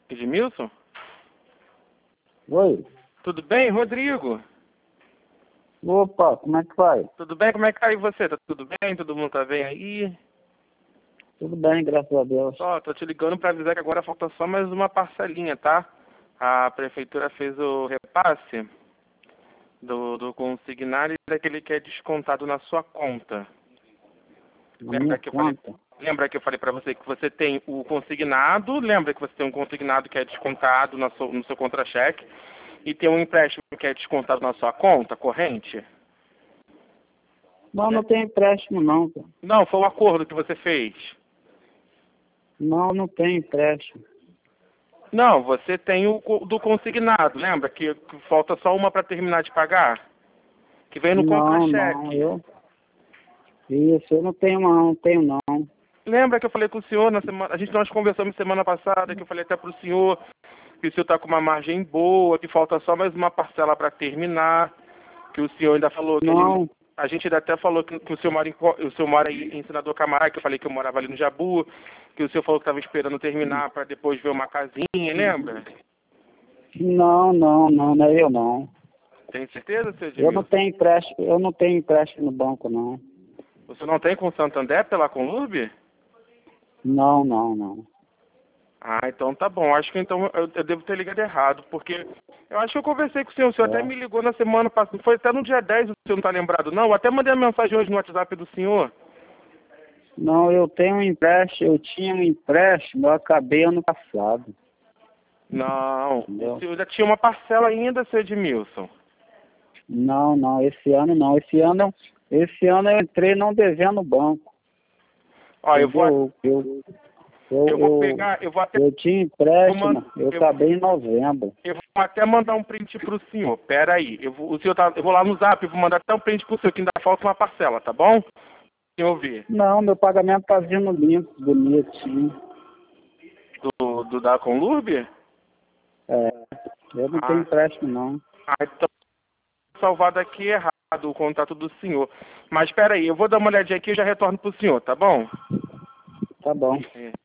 Edmilson? Oi. Tudo bem, Rodrigo? Opa, como é que vai? Tudo bem? Como é que tá aí você? Tá tudo bem? Todo mundo tá bem aí? Tudo bem, graças a Deus. Só, tô te ligando pra avisar que agora falta só mais uma parcelinha, tá? A prefeitura fez o repasse do consignário e daquele que é descontado na sua conta. Na minha conta? Lembra que eu falei pra você que você tem o consignado, lembra que você tem um consignado que é descontado no seu contra-cheque e tem um empréstimo que é descontado na sua conta corrente? Não, não tem empréstimo não, cara. Não, foi o acordo que você fez. Não, não tem empréstimo. Não, você tem o do consignado, lembra que falta só uma para terminar de pagar? Que vem no Não, contra-cheque. Isso, eu não tenho não. Lembra que eu falei com o senhor na semana, nós conversamos semana passada, que eu falei até pro senhor que o senhor está com uma margem boa, que falta só mais uma parcela para terminar, que o senhor ainda falou que Não. a gente ainda até falou que o senhor mora aí em Senador Camargo, que eu falei que eu morava ali no Jabu, que o senhor falou que estava esperando terminar para depois ver uma casinha, lembra? Não é eu não. Tem certeza, seu Edmilson? Eu não tenho empréstimo no banco não. Você não tem com o Santander pela Conlurb? Não. Ah, então tá bom. Acho que então eu devo ter ligado errado, porque eu acho que eu conversei com o senhor até me ligou na semana passada, foi até no dia 10, o senhor não tá lembrado não? Eu até mandei a mensagem hoje no WhatsApp do senhor. Não, eu tinha um empréstimo, eu acabei ano passado. Não, Entendeu? o senhor ainda tinha uma parcela ainda, seu Edmilson. Não, esse ano não. Esse ano eu entrei não devendo no banco. Ó, eu vou Eu tinha empréstimo, eu acabei em novembro. Eu vou até mandar um print pro senhor. Pera aí, eu vou lá no Zap, eu vou mandar até um print pro senhor, que ainda falta uma parcela, tá bom? Sem ouvir. Não, meu pagamento tá vindo limpo, bonitinho. Da Conlurb? Eu não tenho empréstimo não. Então salvado aqui errado o contato do senhor. Mas espera aí, eu vou dar uma olhadinha aqui e já retorno pro senhor, tá bom? Tá bom.